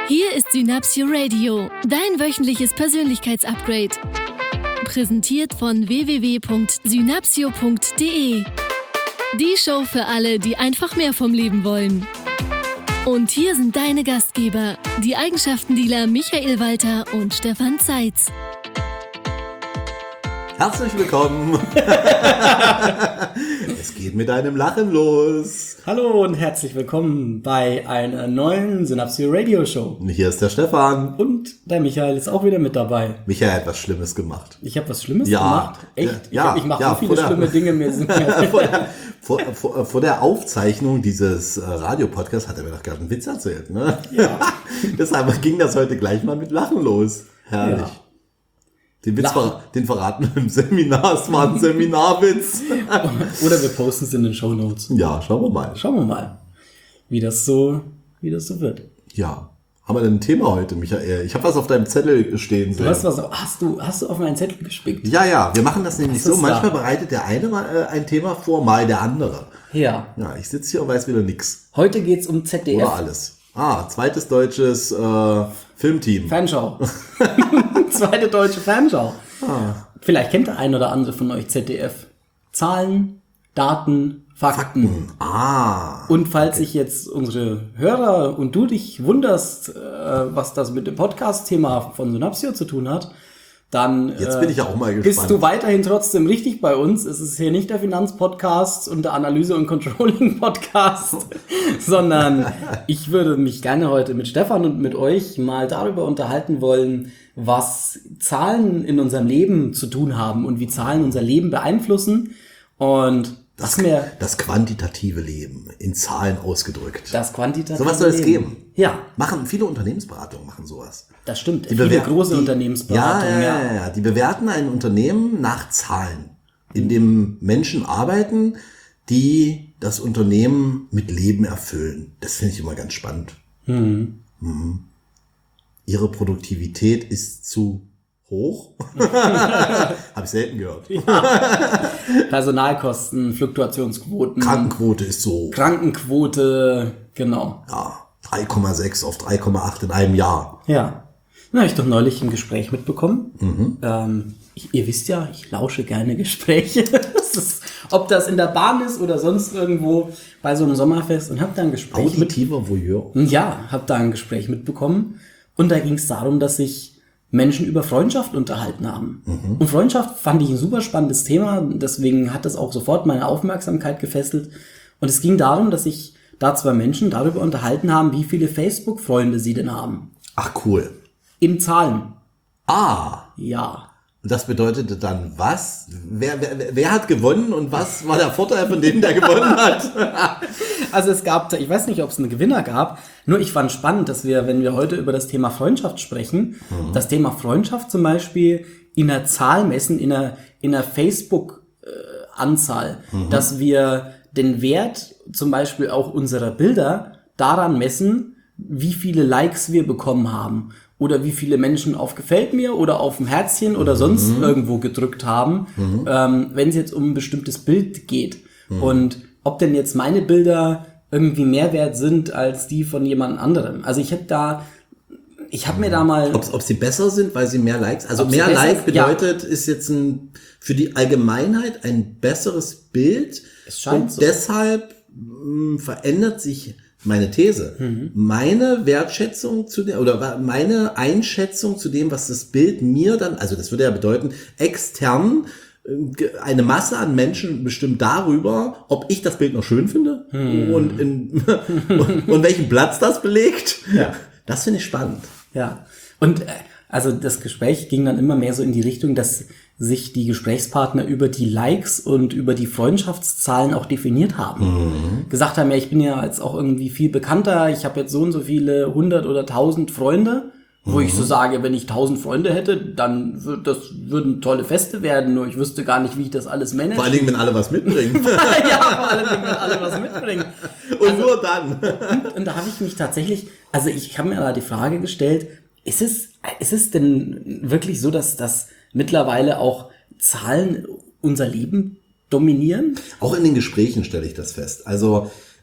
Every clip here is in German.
Hier ist Synapsio Radio, dein wöchentliches Persönlichkeitsupgrade. Präsentiert von www.synapsio.de. Die Show für alle, die einfach mehr vom Leben wollen. Und hier sind deine Gastgeber, die Eigenschaftendealer Michael Walter und Stefan Zeitz. Herzlich willkommen. Es geht mit einem Lachen los. Hallo und herzlich willkommen bei einer neuen Synapsio Radio Show. Und hier ist der Stefan. Und der Michael ist auch wieder mit dabei. Michael hat was Schlimmes gemacht. Ich habe was Schlimmes gemacht? Echt? Ja, ich mache so viele schlimme Dinge. Mir sind vor der Aufzeichnung dieses Radiopodcasts hat er mir doch gerade einen Witz erzählt. Ne? Ja. Deshalb ging das heute gleich mal mit Lachen los. Herrlich. Ja. Den Witz den verraten wir im Seminar. Es war ein Seminarwitz. Oder wir posten es in den Shownotes. Ja, schauen wir mal. Schauen wir mal, wie das so wird. Ja. Haben wir denn ein Thema heute, Michael? Ich habe was auf deinem Zettel stehen sehen. Du hast was, hast du auf meinen Zettel gespickt? Ja. Wir machen das nämlich so. Manchmal bereitet der eine mal ein Thema vor, mal der andere. Ja. Ja, ich sitze hier und weiß wieder nichts. Heute geht's um ZDF. Oder alles. Zweites deutsches Filmteam. Fanschau. Zweite deutsche Fanschau. Vielleicht kennt der ein oder andere von euch ZDF. Zahlen, Daten, Fakten. Und falls sich jetzt unsere Hörer und du dich wunderst, was das mit dem Podcast-Thema von Synapsio zu tun hat, dann jetzt bin ich auch mal gespannt. Bist du weiterhin trotzdem richtig bei uns. Es ist hier nicht der Finanzpodcast und der Analyse- und Controlling-Podcast, sondern ich würde mich gerne heute mit Stefan und mit euch mal darüber unterhalten wollen, was Zahlen in unserem Leben zu tun haben und wie Zahlen unser Leben beeinflussen und das quantitative Leben in Zahlen ausgedrückt. Das quantitative Sowas soll es geben. Ja. Viele Unternehmensberatungen machen sowas. Das stimmt. Viele große Unternehmensberatungen. Ja. Die bewerten ein Unternehmen nach Zahlen, in dem Menschen arbeiten, die das Unternehmen mit Leben erfüllen. Das finde ich immer ganz spannend. Ihre Produktivität ist zu hoch. Habe ich selten gehört. Ja. Personalkosten, Fluktuationsquoten. Krankenquote ist so hoch. Krankenquote, genau. Ja, 3,6 auf 3,8 in einem Jahr. Ja. Na, ich doch neulich ein Gespräch mitbekommen. Ihr wisst ja, ich lausche gerne Gespräche. Ob das in der Bahn ist oder sonst irgendwo bei so einem Sommerfest. Und hab da ein Gespräch Auditiver Voyeur. Ja, hab da ein Gespräch mitbekommen. Und da ging es darum, dass sich Menschen über Freundschaft unterhalten haben. Und Freundschaft fand ich ein super spannendes Thema. Deswegen hat das auch sofort meine Aufmerksamkeit gefesselt. Und es ging darum, dass sich da zwei Menschen darüber unterhalten haben, wie viele Facebook-Freunde sie denn haben. Ach, cool. In Zahlen. Ja. Und das bedeutete dann was? Wer hat gewonnen und was war der Vorteil von dem, der gewonnen hat? Also es gab, ich weiß nicht, ob es einen Gewinner gab, nur ich fand spannend, dass wir, wenn wir heute über das Thema Freundschaft sprechen, das Thema Freundschaft zum Beispiel in einer Zahl messen, in einer Facebook-Anzahl, dass wir den Wert zum Beispiel auch unserer Bilder daran messen, wie viele Likes wir bekommen haben. Oder wie viele Menschen auf Gefällt mir oder auf ein Herzchen oder sonst irgendwo gedrückt haben, wenn es jetzt um ein bestimmtes Bild geht. Und ob denn jetzt meine Bilder irgendwie mehr wert sind als die von jemand anderem. Also ich habe mir da mal... Ob sie besser sind, weil sie mehr Likes... Also mehr Like bedeutet, ist jetzt für die Allgemeinheit ein besseres Bild. Es scheint und so. Deshalb verändert sich... Meine These, meine Wertschätzung oder meine Einschätzung zu dem, was das Bild mir dann, also das würde ja bedeuten, extern eine Masse an Menschen bestimmt darüber, ob ich das Bild noch schön finde und welchen Platz das belegt. Ja. Das finde ich spannend. Ja. Und also das Gespräch ging dann immer mehr so in die Richtung, dass sich die Gesprächspartner über die Likes und über die Freundschaftszahlen auch definiert haben. Gesagt haben, ja, ich bin ja jetzt auch irgendwie viel bekannter, ich habe jetzt so und so viele 100 oder 1000 Freunde, wo ich so sage, wenn ich 1000 Freunde hätte, dann würden tolle Feste werden, nur ich wüsste gar nicht, wie ich das alles manage. Vor allen Dingen, wenn alle was mitbringen. Ja, vor allen Dingen, wenn alle was mitbringen. Und nur dann. Und da habe ich mich tatsächlich, also ich habe mir da die Frage gestellt, ist es denn wirklich so, dass mittlerweile auch Zahlen unser Leben dominieren? Auch in den Gesprächen stelle ich das fest. Also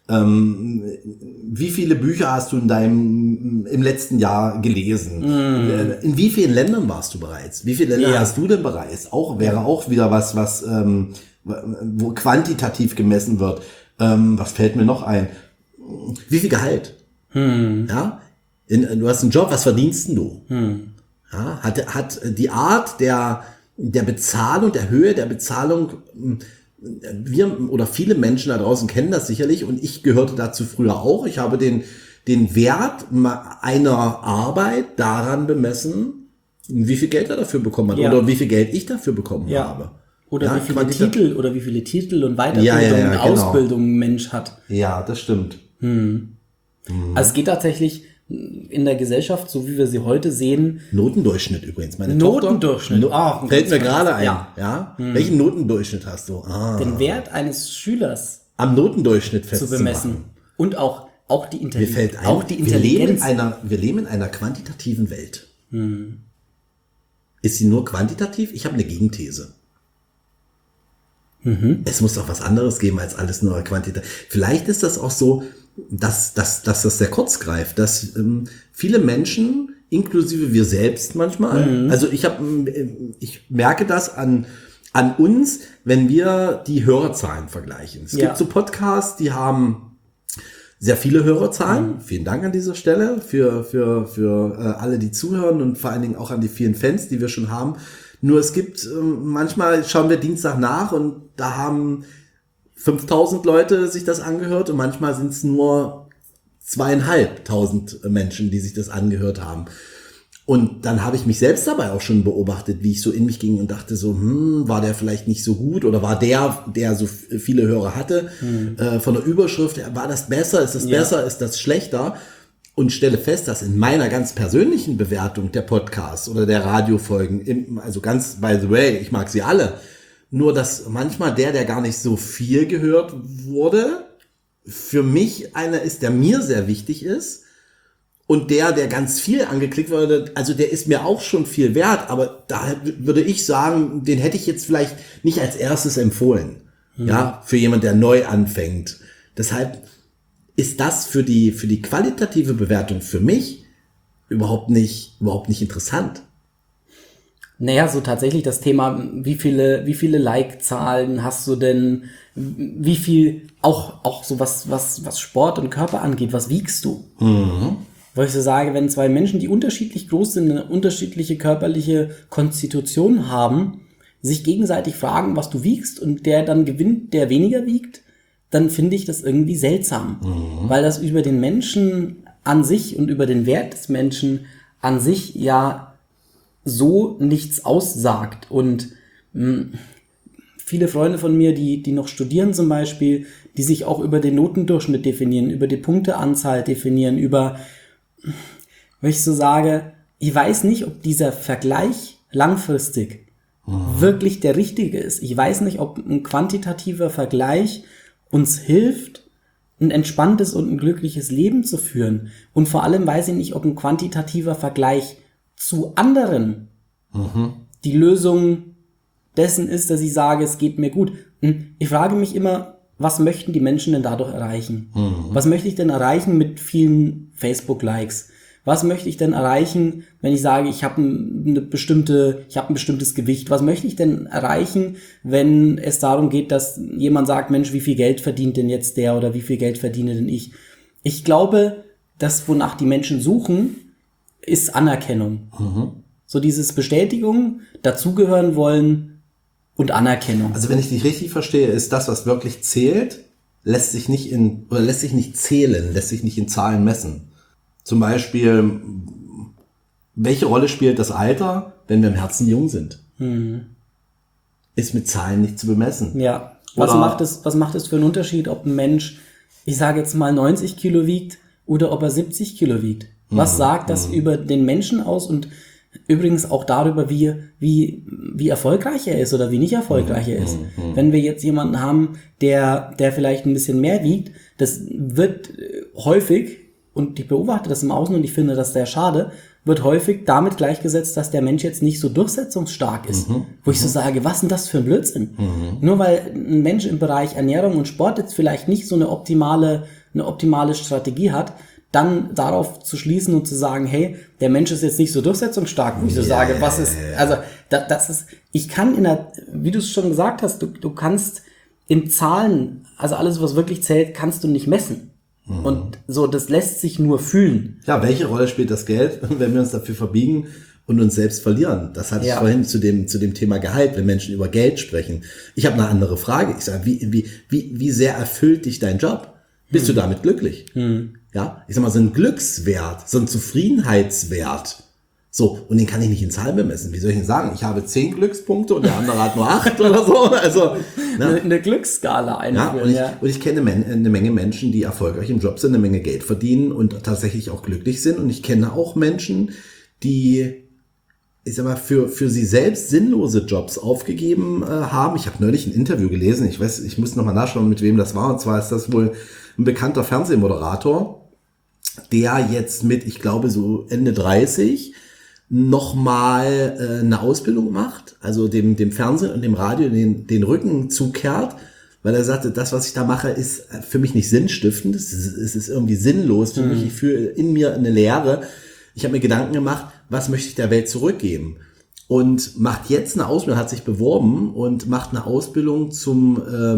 Wie viele Bücher hast du im letzten Jahr gelesen? In wie vielen Ländern warst du bereits? Wie viele Länder hast du denn bereits? Wäre auch wieder was wo quantitativ gemessen wird. Was fällt mir noch ein? Wie viel Gehalt? Ja? Du hast einen Job, was verdienst denn du? Ja? Hat die Art der Bezahlung, der Höhe der Bezahlung, wir oder viele Menschen da draußen kennen das sicherlich und ich gehörte dazu früher auch. Ich habe den Wert einer Arbeit daran bemessen, wie viel Geld er dafür bekommen hat oder wie viel Geld ich dafür bekommen habe. Oder wie viele Titel und Weiterbildung und Ausbildung ein Mensch hat. Ja, das stimmt. Also es geht tatsächlich in der Gesellschaft, so wie wir sie heute sehen. Notendurchschnitt übrigens. Meine Notendurchschnitt. Tochter, fällt mir gerade ein. Ja. Welchen Notendurchschnitt hast du? Den Wert eines Schülers am Notendurchschnitt zu bemessen. Und auch die Intelligenz. Mir fällt ein, wir leben in einer quantitativen Welt. Ist sie nur quantitativ? Ich habe eine Gegenthese. Es muss doch was anderes geben als alles nur quantitativ. Vielleicht ist das auch so, dass das sehr kurz greift, dass viele Menschen, inklusive wir selbst manchmal, also ich merke das an uns, wenn wir die Hörerzahlen vergleichen. Es gibt so Podcasts, die haben sehr viele Hörerzahlen. Vielen Dank an dieser Stelle für alle, die zuhören und vor allen Dingen auch an die vielen Fans, die wir schon haben. Nur es gibt, manchmal schauen wir Dienstag nach und da haben 5.000 Leute sich das angehört und manchmal sind es nur 2.500 Menschen, die sich das angehört haben. Und dann habe ich mich selbst dabei auch schon beobachtet, wie ich so in mich ging und dachte so, war der vielleicht nicht so gut oder war der so viele Hörer hatte, von der Überschrift, war das besser, ist das besser, ist das schlechter? Und stelle fest, dass in meiner ganz persönlichen Bewertung der Podcasts oder der Radiofolgen, also ganz by the way, ich mag sie alle, nur dass manchmal der gar nicht so viel gehört wurde, für mich einer ist, der mir sehr wichtig ist und der ganz viel angeklickt wurde, also der ist mir auch schon viel wert, aber da würde ich sagen, den hätte ich jetzt vielleicht nicht als erstes empfohlen, ja, für jemand, der neu anfängt. Deshalb ist das für die qualitative Bewertung für mich überhaupt nicht interessant. Naja, so tatsächlich das Thema, wie viele Like-Zahlen hast du denn, wie viel, auch so was Sport und Körper angeht, was wiegst du? Weil ich so sage, wenn zwei Menschen, die unterschiedlich groß sind, eine unterschiedliche körperliche Konstitution haben, sich gegenseitig fragen, was du wiegst und der dann gewinnt, der weniger wiegt, dann finde ich das irgendwie seltsam. Weil das über den Menschen an sich und über den Wert des Menschen an sich ja so nichts aussagt. Und viele Freunde von mir, die noch studieren zum Beispiel, die sich auch über den Notendurchschnitt definieren, über die Punkteanzahl definieren, wenn ich so sage, ich weiß nicht, ob dieser Vergleich langfristig wirklich der richtige ist. Ich weiß nicht, ob ein quantitativer Vergleich uns hilft, ein entspanntes und ein glückliches Leben zu führen. Und vor allem weiß ich nicht, ob ein quantitativer Vergleich zu anderen die Lösung dessen ist, dass ich sage, es geht mir gut. Ich frage mich immer, was möchten die Menschen denn dadurch erreichen? Was möchte ich denn erreichen mit vielen Facebook-Likes? Was möchte ich denn erreichen, wenn ich sage, ich habe ein bestimmtes Gewicht? Was möchte ich denn erreichen, wenn es darum geht, dass jemand sagt, Mensch, wie viel Geld verdient denn jetzt der oder wie viel Geld verdiene denn ich? Ich glaube, das, wonach die Menschen suchen, ist Anerkennung. So dieses Bestätigung, dazugehören wollen und Anerkennung. Also wenn ich dich richtig verstehe, ist das, was wirklich zählt, lässt sich nicht zählen, lässt sich nicht in Zahlen messen. Zum Beispiel, welche Rolle spielt das Alter, wenn wir im Herzen jung sind? Ist mit Zahlen nicht zu bemessen. Ja. Was macht es für einen Unterschied, ob ein Mensch, ich sage jetzt mal 90 Kilo wiegt oder ob er 70 Kilo wiegt? Was sagt das über den Menschen aus und übrigens auch darüber, wie erfolgreich er ist oder wie nicht erfolgreich er ist? Wenn wir jetzt jemanden haben, der vielleicht ein bisschen mehr wiegt, das wird häufig und ich beobachte das im Außen und ich finde das sehr schade, wird häufig damit gleichgesetzt, dass der Mensch jetzt nicht so durchsetzungsstark ist. Wo ich so sage, was denn das für ein Blödsinn? Nur weil ein Mensch im Bereich Ernährung und Sport jetzt vielleicht nicht so eine optimale Strategie hat, dann darauf zu schließen und zu sagen, hey, der Mensch ist jetzt nicht so durchsetzungsstark, wo ich so sage, was ist, also das ist, ich kann wie du es schon gesagt hast, du kannst in Zahlen, also alles, was wirklich zählt, kannst du nicht messen. Und so, das lässt sich nur fühlen. Ja, welche Rolle spielt das Geld, wenn wir uns dafür verbiegen und uns selbst verlieren? Das hatte ich vorhin zu dem Thema Gehalt, wenn Menschen über Geld sprechen. Ich habe eine andere Frage. Ich sage, wie sehr erfüllt dich dein Job? Bist du damit glücklich? Ja, ich sag mal, so ein Glückswert, so ein Zufriedenheitswert. So, und den kann ich nicht in Zahlen bemessen. Wie soll ich denn sagen? Ich habe 10 Glückspunkte und der andere hat nur 8 oder so. Also, ne? Eine Glücksskala einführen. Ja, und ich kenne eine Menge Menschen, die erfolgreich im Job sind, eine Menge Geld verdienen und tatsächlich auch glücklich sind. Und ich kenne auch Menschen, die, ich sag mal, für sie selbst sinnlose Jobs aufgegeben haben. Ich habe neulich ein Interview gelesen. Ich muss nochmal nachschauen, mit wem das war. Und zwar ist das wohl ein bekannter Fernsehmoderator, der jetzt mit, ich glaube, so Ende 30 nochmal eine Ausbildung macht, also dem Fernsehen und dem Radio den Rücken zukehrt, weil er sagte, das, was ich da mache, ist für mich nicht sinnstiftend, es ist irgendwie sinnlos für mich, ich fühle in mir eine Leere. Ich habe mir Gedanken gemacht, was möchte ich der Welt zurückgeben? Und macht jetzt eine Ausbildung, hat sich beworben und macht eine Ausbildung zum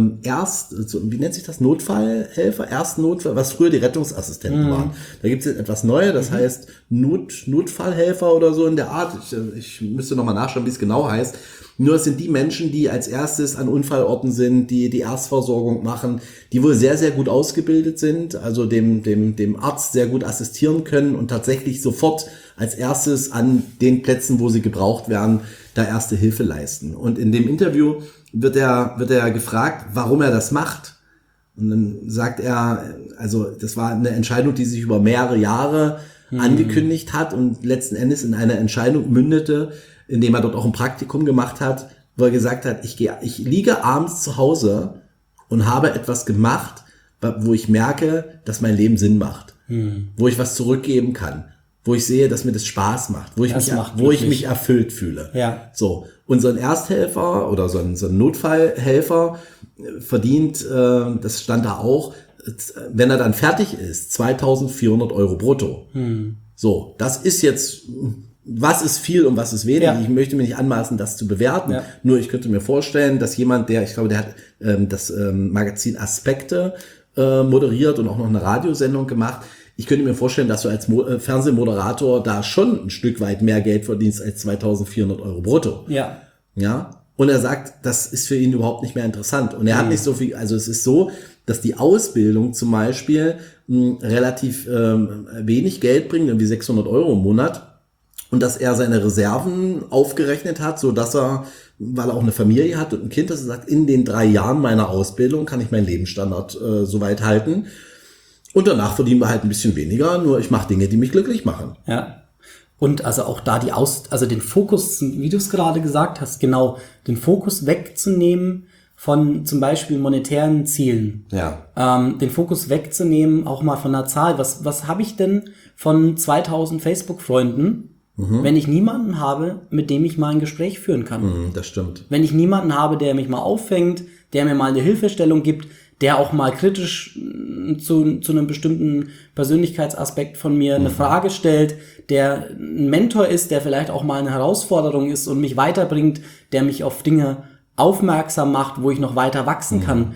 wie nennt sich das? Notfallhelfer, Erstnotfall, was früher die Rettungsassistenten waren. Da gibt es jetzt etwas Neues, das heißt Notfallhelfer oder so in der Art. Ich müsste nochmal nachschauen, wie es genau heißt. Nur es sind die Menschen, die als erstes an Unfallorten sind, die Erstversorgung machen, die wohl sehr, sehr gut ausgebildet sind, also dem Arzt sehr gut assistieren können und tatsächlich sofort als erstes an den Plätzen, wo sie gebraucht werden, da erste Hilfe leisten. Und in dem Interview wird er gefragt, warum er das macht. Und dann sagt er, also das war eine Entscheidung, die sich über mehrere Jahre angekündigt hat und letzten Endes in eine Entscheidung mündete, indem er dort auch ein Praktikum gemacht hat, wo er gesagt hat, ich liege abends zu Hause und habe etwas gemacht, wo ich merke, dass mein Leben Sinn macht, wo ich was zurückgeben kann, wo ich sehe, dass mir das Spaß macht, wo ich mich erfüllt fühle. Ja. So. Und so ein Ersthelfer oder so ein Notfallhelfer verdient, das stand da auch, wenn er dann fertig ist, 2.400 € brutto. So. Das ist jetzt, was ist viel und was ist wenig? Ja. Ich möchte mir nicht anmaßen, das zu bewerten. Ja. Nur ich könnte mir vorstellen, dass jemand, der hat das Magazin Aspekte moderiert und auch noch eine Radiosendung gemacht. Ich könnte mir vorstellen, dass du als Fernsehmoderator da schon ein Stück weit mehr Geld verdienst als 2.400 € brutto. Ja. Ja. Und er sagt, das ist für ihn überhaupt nicht mehr interessant. Und er hat nicht so viel, also es ist so, dass die Ausbildung zum Beispiel relativ wenig Geld bringt, irgendwie 600 € im Monat. Und dass er seine Reserven aufgerechnet hat, so dass er, weil er auch eine Familie hat und ein Kind, dass er sagt, in den 3 Jahren meiner Ausbildung kann ich meinen Lebensstandard soweit halten. Und danach verdienen wir halt ein bisschen weniger, nur ich mache Dinge, die mich glücklich machen. Ja. Und also auch da den Fokus, wie du es gerade gesagt hast, genau, den Fokus wegzunehmen von zum Beispiel monetären Zielen. Ja. Den Fokus wegzunehmen, auch mal von einer Zahl. Was habe ich denn von 2000 Facebook-Freunden, wenn ich niemanden habe, mit dem ich mal ein Gespräch führen kann? Das stimmt. Wenn ich niemanden habe, der mich mal auffängt, der mir mal eine Hilfestellung gibt, der auch mal kritisch zu einem bestimmten Persönlichkeitsaspekt von mir eine Frage stellt, der ein Mentor ist, der vielleicht auch mal eine Herausforderung ist und mich weiterbringt, der mich auf Dinge aufmerksam macht, wo ich noch weiter wachsen kann.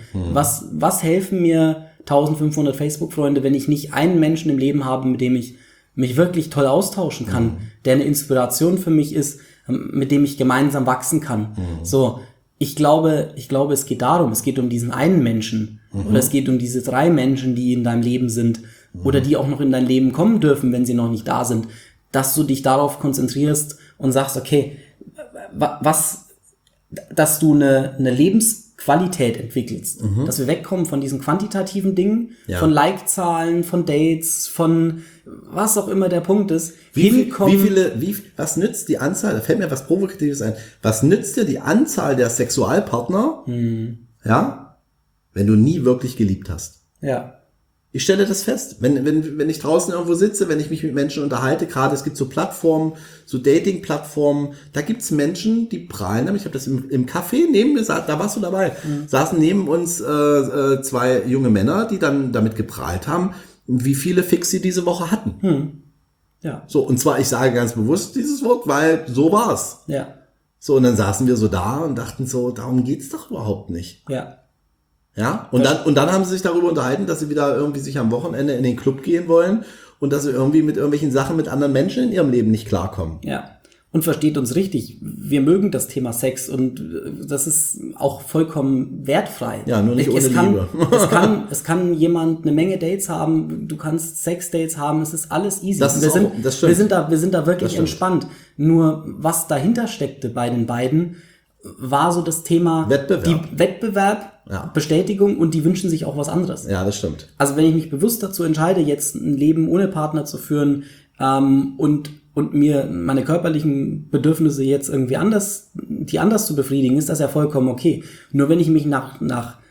Was helfen mir 1500 Facebook-Freunde, wenn ich nicht einen Menschen im Leben habe, mit dem ich mich wirklich toll austauschen kann, der eine Inspiration für mich ist, mit dem ich gemeinsam wachsen kann. So, ich glaube, es geht darum, es geht um diesen einen Menschen oder es geht um diese 3 Menschen, die in deinem Leben sind oder die auch noch in dein Leben kommen dürfen, wenn sie noch nicht da sind, dass du dich darauf konzentrierst und sagst, okay, dass du eine Lebensqualität entwickelst, dass wir wegkommen von diesen quantitativen Dingen, von Like-Zahlen, von Dates, von was auch immer der Punkt ist. Was nützt die Anzahl, da fällt mir was Provokatives ein, was nützt dir die Anzahl der Sexualpartner, ja, wenn du nie wirklich geliebt hast? Ja. Ich stelle das fest, wenn ich draußen irgendwo sitze, wenn ich mich mit Menschen unterhalte, gerade es gibt so Plattformen, so Dating-Plattformen, da gibt's Menschen, die prahlen, ich habe das im Café neben mir, da warst du dabei, saßen neben uns zwei junge Männer, die dann damit geprahlt haben, wie viele Fix sie diese Woche hatten. Ja. So, und zwar, ich sage ganz bewusst dieses Wort, weil so war's. Ja. So, und dann saßen wir so da und dachten so, darum geht's doch überhaupt nicht. Ja. Ja, und dann haben sie sich darüber unterhalten, dass sie wieder irgendwie sich am Wochenende in den Club gehen wollen und dass sie irgendwie mit irgendwelchen Sachen mit anderen Menschen in ihrem Leben nicht klarkommen. Ja. Und versteht uns richtig. Wir mögen das Thema Sex und das ist auch vollkommen wertfrei. Ja, nur nicht ohne Liebe. Es kann jemand eine Menge Dates haben, du kannst Sex-Dates haben, es ist alles easy. Das stimmt. Wir sind da wirklich entspannt. Nur was dahinter steckte bei den beiden, war so das Thema Wettbewerb, Bestätigung, und die wünschen sich auch was anderes. Ja, das stimmt. Also wenn ich mich bewusst dazu entscheide, jetzt ein Leben ohne Partner zu führen und mir meine körperlichen Bedürfnisse jetzt irgendwie anders zu befriedigen, ist das ja vollkommen okay. Nur wenn ich mich nach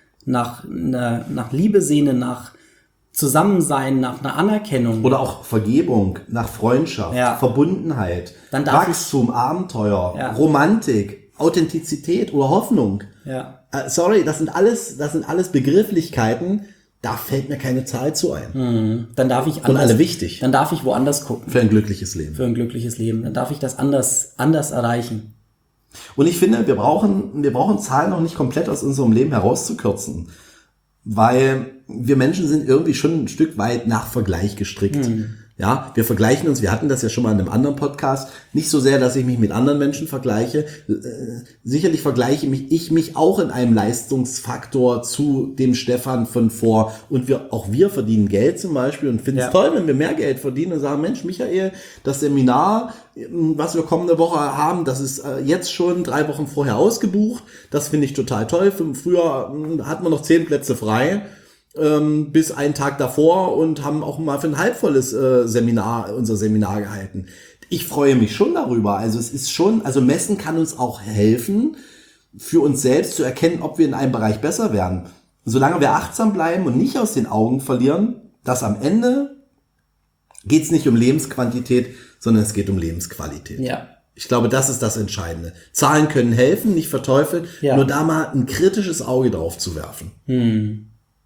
Liebe sehne, nach Zusammensein, nach einer Anerkennung. Oder auch Vergebung, nach Freundschaft, Verbundenheit, Dann darf Wachstum, Abenteuer, Romantik, Authentizität oder Hoffnung. Ja. Sorry, das sind alles Begrifflichkeiten, da fällt mir keine Zahl zu ein. Dann darf ich Und alle wichtig. Dann darf ich woanders gucken. Für ein glückliches Leben. Für ein glückliches Leben. Dann darf ich das anders erreichen. Und ich finde, wir brauchen Zahlen noch nicht komplett aus unserem Leben herauszukürzen. Weil wir Menschen sind irgendwie schon ein Stück weit nach Vergleich gestrickt. Ja, wir vergleichen uns, wir hatten das ja schon mal in einem anderen Podcast, nicht so sehr, dass ich mich mit anderen Menschen vergleiche. Sicherlich vergleiche ich mich auch in einem Leistungsfaktor zu dem Stefan von vor. Und wir verdienen Geld zum Beispiel und finden es toll, wenn wir mehr Geld verdienen und sagen, Mensch, Michael, das Seminar, was wir kommende Woche haben, das ist jetzt schon 3 Wochen vorher ausgebucht. Das finde ich total toll. Früher hatten wir noch 10 Plätze frei. Bis einen Tag davor und haben auch mal für ein halbvolles unser Seminar gehalten. Ich freue mich schon darüber. Also es ist schon, also Messen kann uns auch helfen, für uns selbst zu erkennen, ob wir in einem Bereich besser werden. Solange wir achtsam bleiben und nicht aus den Augen verlieren, dass am Ende geht es nicht um Lebensquantität, sondern es geht um Lebensqualität. Ja. Ich glaube, das ist das Entscheidende. Zahlen können helfen, nicht verteufeln, nur da mal ein kritisches Auge drauf zu werfen.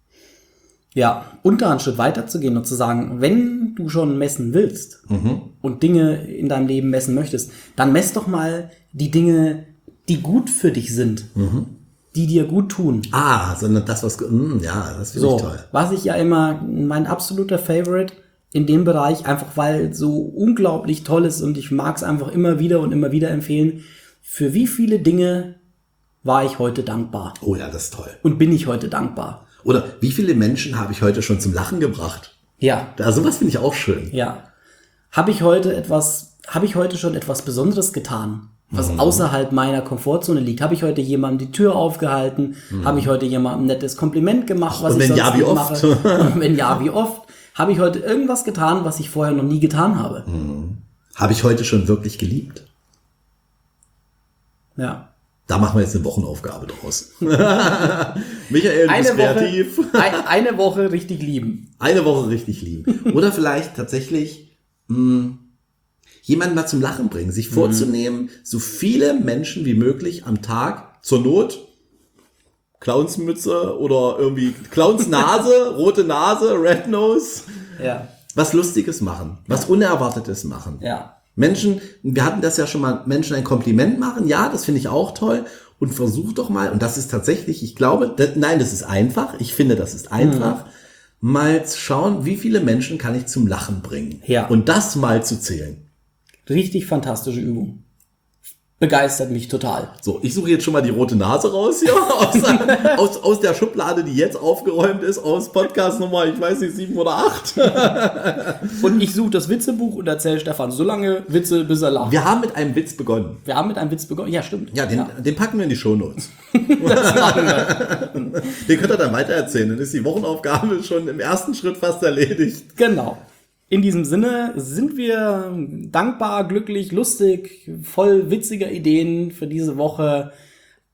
Ja, und da einen Schritt weiter zu gehen und zu sagen, wenn du schon messen willst und Dinge in deinem Leben messen möchtest, dann mess doch mal die Dinge, die gut für dich sind, die dir gut tun. Sondern das, das finde ich toll. Was ich ja immer, mein absoluter Favorite in dem Bereich, einfach weil so unglaublich toll ist und ich mag es einfach immer wieder und immer wieder empfehlen, für wie viele Dinge war ich heute dankbar? Oh ja, das ist toll. Und bin ich heute dankbar? Oder wie viele Menschen habe ich heute schon zum Lachen gebracht? Ja. Sowas finde ich auch schön. Ja. Habe ich heute schon etwas Besonderes getan, was außerhalb meiner Komfortzone liegt? Habe ich heute jemandem die Tür aufgehalten? Habe ich heute jemandem ein nettes Kompliment gemacht, was ich sonst nicht mache? Und wenn ja, wie oft? Habe ich heute irgendwas getan, was ich vorher noch nie getan habe? Habe ich heute schon wirklich geliebt? Ja. Da machen wir jetzt eine Wochenaufgabe draus. Michael, du bist kreativ. Eine Woche richtig lieben. Eine Woche richtig lieben. Oder vielleicht tatsächlich jemanden mal zum Lachen bringen. Sich vorzunehmen, so viele Menschen wie möglich am Tag, zur Not, Clownsmütze oder irgendwie Clownsnase, rote Nase, Red Nose. Ja. Was Lustiges machen. Was Unerwartetes machen. Ja. Menschen, wir hatten das ja schon mal, Menschen ein Kompliment machen, ja, das finde ich auch toll, und versuch doch mal, und das ist tatsächlich, ich glaube, das ist einfach, ich finde, das ist einfach, mal zu schauen, wie viele Menschen kann ich zum Lachen bringen. Ja. Und das mal zu zählen. Richtig fantastische Übung. Begeistert mich total. So, ich suche jetzt schon mal die rote Nase raus hier, aus der Schublade, die jetzt aufgeräumt ist, aus Podcast Nummer, ich weiß nicht, 7 oder 8. Und ich suche das Witzebuch und erzähle Stefan so lange Witze, bis er lacht. Wir haben mit einem Witz begonnen. Ja, stimmt. Ja, den packen wir in die Shownotes. Das machen wir. Den könnt ihr dann weitererzählen. Dann ist die Wochenaufgabe schon im ersten Schritt fast erledigt. Genau. In diesem Sinne sind wir dankbar, glücklich, lustig, voll witziger Ideen für diese Woche.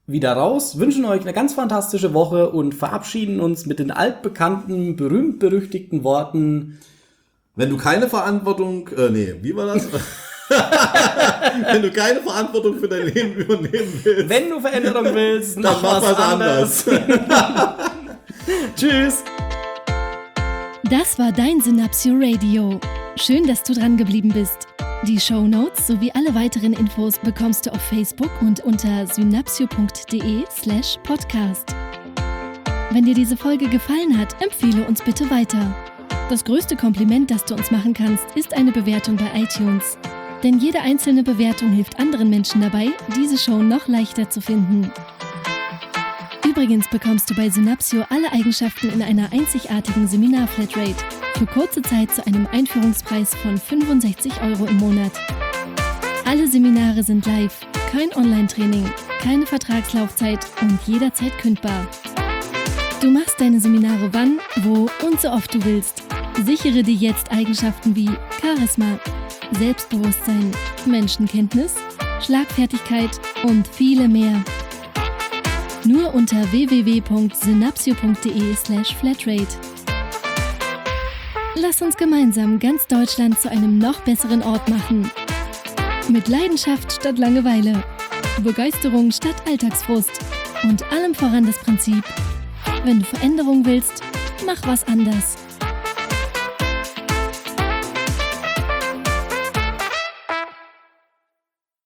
wieder raus, wünschen euch eine ganz fantastische Woche und verabschieden uns mit den altbekannten, berühmt-berüchtigten Worten. Wenn du keine Verantwortung, wie war das? Wenn du keine Verantwortung für dein Leben übernehmen willst. Wenn du Veränderung willst, dann mach was anderes. Tschüss. Das war dein Synapsio Radio. Schön, dass du dran geblieben bist. Die Shownotes sowie alle weiteren Infos bekommst du auf Facebook und unter synapsio.de/podcast. Wenn dir diese Folge gefallen hat, empfehle uns bitte weiter. Das größte Kompliment, das du uns machen kannst, ist eine Bewertung bei iTunes. Denn jede einzelne Bewertung hilft anderen Menschen dabei, diese Show noch leichter zu finden. Übrigens bekommst du bei Synapsio alle Eigenschaften in einer einzigartigen Seminar-Flatrate für kurze Zeit zu einem Einführungspreis von 65 € im Monat. Alle Seminare sind live, kein Online-Training, keine Vertragslaufzeit und jederzeit kündbar. Du machst deine Seminare wann, wo und so oft du willst. Sichere dir jetzt Eigenschaften wie Charisma, Selbstbewusstsein, Menschenkenntnis, Schlagfertigkeit und viele mehr. Nur unter www.synapsio.de/flatrate. Lass uns gemeinsam ganz Deutschland zu einem noch besseren Ort machen. Mit Leidenschaft statt Langeweile, Begeisterung statt Alltagsfrust und allem voran das Prinzip: wenn du Veränderung willst, mach was anders.